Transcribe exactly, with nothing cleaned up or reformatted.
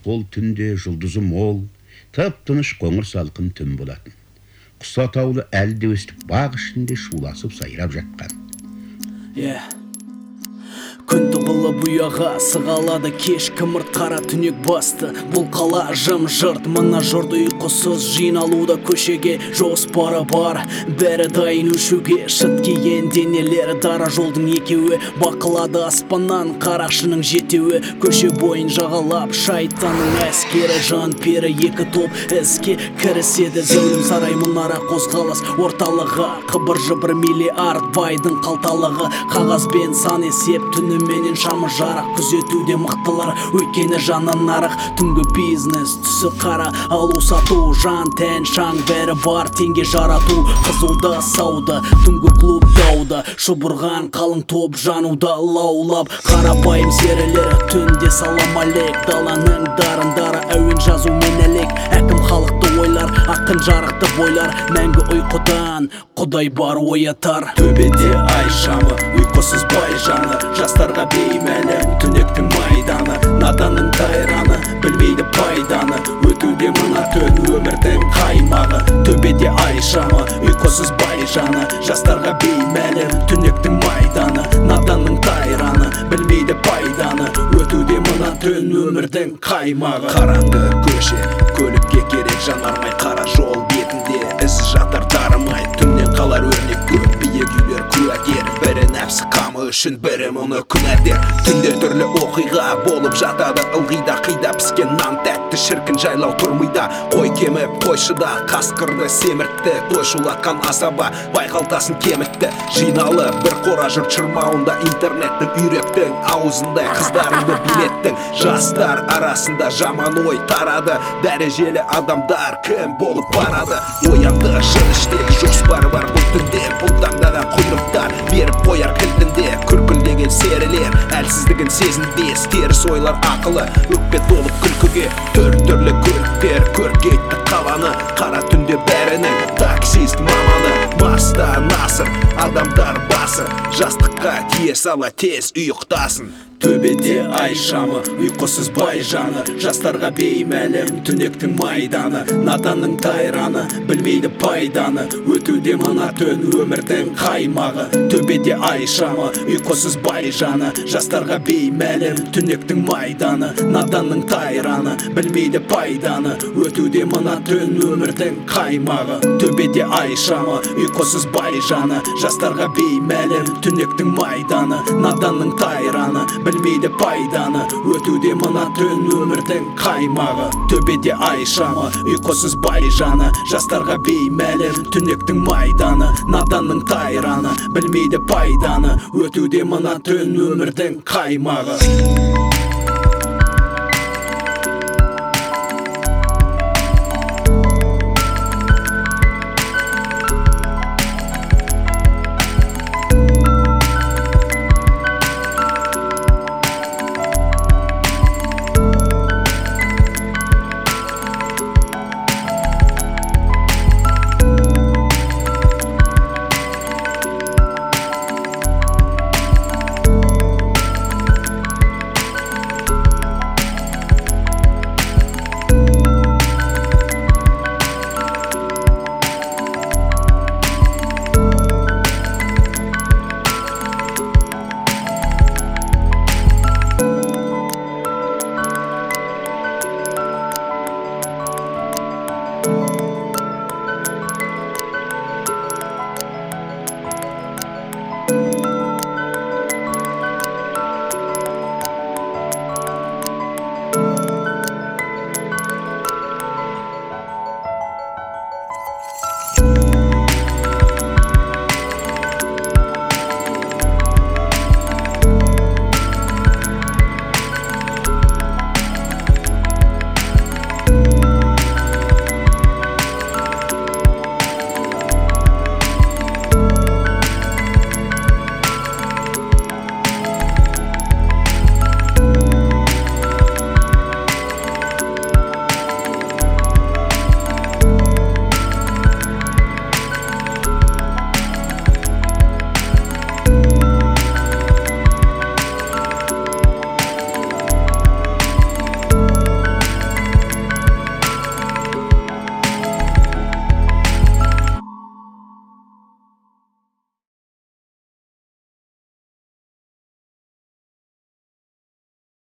Бұл түнде жұлдызы мол, тып-тыныш қоңыр салқын түн болатын. Құс атаулы әлі де өстіп бақ ішінде шуласып сайрап жатқан. Yeah. Күн тұғылы бұяға сығалады, кеш кімірт қара түнек басты. Бұл қала жым жырт, мына жұрт ұйқысыз жиналуда, көшеге жоспары бар, бәрі дайын өшуге. Шыт киген денелері дара жолдың екеуі, бақылады аспаннан қарақшының жетеуі. Көше бойын жағалап шайтанның әскері, жан пері екі топ іске кіріседі. Зәулім сарай мұнара қозғалыс орталығы, қыбыр-жыбыр миллиард байдың қалталығы. Қағазбен сан есеп түні менен шамы жарық, күзетуде мықтылар, өйткені жанын нарық. Түнгі бизнес түсі қара, алу сату, жан тән шаң бәрі бар, теңге жарату. Қызуда сауда, түнгі клуб дауда, шұбырған қалың топ жануда лаулап. Қарапайым серілері түнде салам алек, даланың дарындары әуен жазу мен әлек. Әкім халықты ойлар, ақын жарықты бойлар, мәңгі ұйқыдан құдай бар оятар. Төбеде ай шамы, ұйқысыз бай жаны, жастарға беймәлім түнектің майданы. Наданның тайраны, білмейді пайданы, өтуде мына түн өмірдің қаймағы. Төбеде ай шамы, ұйқысыз бай жаны, жастарға беймәлім түнектің майданы. Наданның тайраны, білмейді пайданы, өтуде мына түн өмірдің қаймағы. Қараңғы көше, көлікке керек жанармай, қара жол бетінде ізі жатар дарымай. Түннен қалар өрнек көп, биік үйлер куәгер, бірі нәпсі қамы үшін, бірі мұны күнәдер. Түнде түрлі оқиға болып жатады, ылғида қида піскен нан тәтті, шіркін жайлау тұрмыйда. Қой кеміп қойшыда, қасқырды семіртті, той шулатқан асаба байқалтасын кемітті. Жиналы бір қора жұрт шырмауында, интернеттің үйректің аузында қыздарыңды билеттің. Жастар арасында жаман ой тарады, дәрежелі адамдар кім болып барады. Оянды жыныштегі жоспары бар бұл түнде, бұл таңдаған құйрықтар беріп қояр кілтінде. Күркілдеген серілер әлсіздігін сезінбес, теріс ойлар ақылы өкпе толып күлкіге. Төрт түрлі көліктер көркейтті қаланы, қара түнде бәрінің таксист маманы. Маста насыр, адамдар басы, жастыққа тие сала тез ұйықтасын. Төбеде ай шамы, ұйқысыз бай жаны, жастарға беймәлім түнектің майданы. Наданның тайраны, білмейді пайданы, өтуде мына түн өмірдің қаймағы. Төбеде ай шамы, ұйқысыз бай жаны, жастарға беймәлім түнектің майданы. Наданның тайраны, білмейді пайданы, өтуде мына түн өмірдің қаймағы. Төбеде ай шамы, ұйқысыз бай жаны, жастарға беймәлім түнектің майданы. Наданның тайраны, білмейді пайданы, өтуде мына түн өмірдің қаймағы. Төбеде ай шамы, ұйқысыз бай жаны, жастарға беймәлім түнектің майданы. Наданның тайраны, білмейді пайданы, өтуде мына түн өмірдің қаймағы.